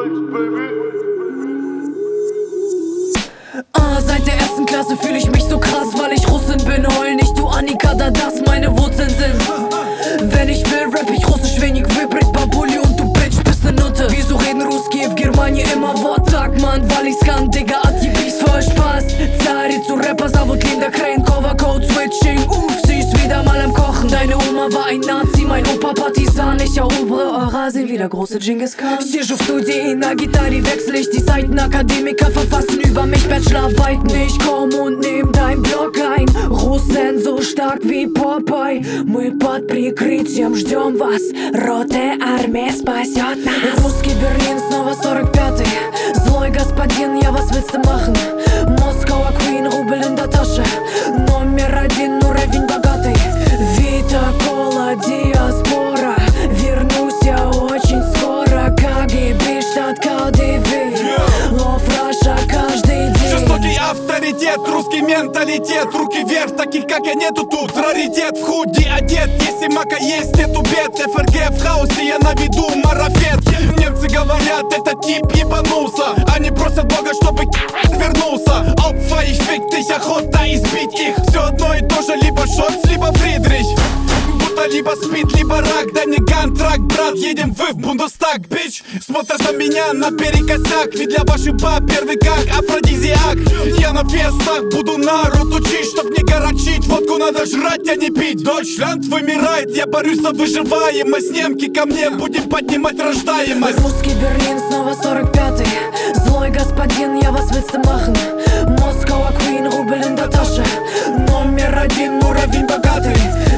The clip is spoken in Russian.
Seit der ersten Klasse fühl ich mich so krass, weil ich Russin bin. Heul nicht, du Annika, da das meine Wurzeln sind. Wenn ich will, rap ich russisch, wenig Vibrit, Babuli und du Bitch bist ne Nutte. Wieso reden Ruski в Германии immer Worttag, Mann? Weil ich's kann, Digga, Atibis voll Spaß. Царицу Rapper зовут Linda Kreinkova, Code Switching, sie ist wieder mal am Kochen. Deine Oma war ein Nazi, mein Opa Partisan. Ich erobere Eurasien wie der große Genghis Khan. Сижу в студии, на гитаре wechsel ich die Seiten. Akademiker verfassen über mich Bachelorarbeiten. Ich komm und nehm dein Blog ein. Руссен so stark wie Popeye. Мы под прикрытием ждем вас. Роте армия спасет нас. Русский Берлин, снова 45-й. Злой господин, я вас willst du machen? Москва, Queen, рубль in der Tasche. Номер один, уровень богатый. Vita Cola, диаспора. Вернусь я очень скоро. КГБ, штат КДВ. Love Russia каждый день. Жестокий авторитет, русский менталитет. Руки вверх, таких как я нету тут. Раритет, в худи одет. Если мака есть, нету бед. ФРГ в хаосе, я на виду марафет. Немцы говорят, этот тип ебанулся. Они просят Бога, чтобы вернулся. Опфа, ich fick dich, охота избить их. Все одно и то же, либо Шольц, либо Фридрих. Будто либо спид, либо рак. Дай мне гантрак, брат, едем в Бундестаг, бич. Смотрят на меня наперекосяк. Ведь для ваших баб первый как афродизиак. Я на фестах буду народ учить, чтоб не горочить. Водку надо жрать, а не пить. Дойчланд вымирает, я борюсь за выживаемость. Немки ко мне, будем поднимать рождаемость. Русский Берлин, снова 45-й. Злой господин, я вас willst du machen? Москва, Queen, рубль in der Tasche. Номер один, уровень богатый.